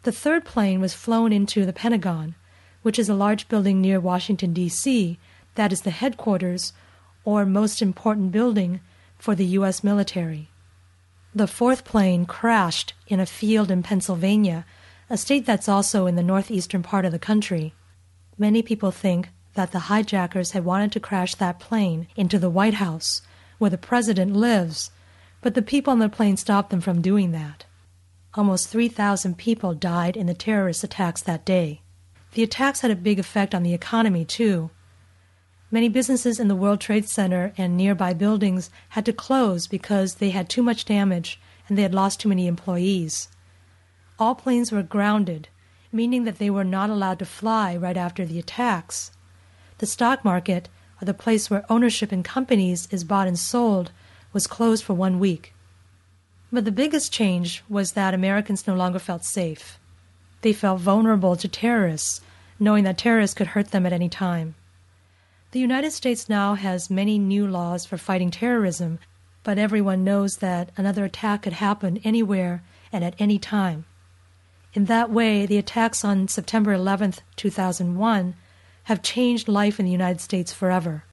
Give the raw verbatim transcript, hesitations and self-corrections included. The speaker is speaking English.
The third plane was flown into the Pentagon, which is a large building near Washington, D C that is the headquarters or most important building for the U S military. The fourth plane crashed in a field in Pennsylvania, a state that's also in the northeastern part of the country. Many people think that the hijackers had wanted to crash that plane into the White House, where the president lives, but the people on the plane stopped them from doing that. Almost three thousand people died in the terrorist attacks that day. The attacks had a big effect on the economy, too. Many businesses in the World Trade Center and nearby buildings had to close because they had too much damage and they had lost too many employees. All planes were grounded, meaning that they were not allowed to fly right after the attacks. The stock market, or the place where ownership in companies is bought and sold, was closed for one week. But the biggest change was that Americans no longer felt safe. They felt vulnerable to terrorists, knowing that terrorists could hurt them at any time. The United States now has many new laws for fighting terrorism, but everyone knows that another attack could happen anywhere and at any time. In that way, the attacks on September eleventh, two thousand one have changed life in the United States forever.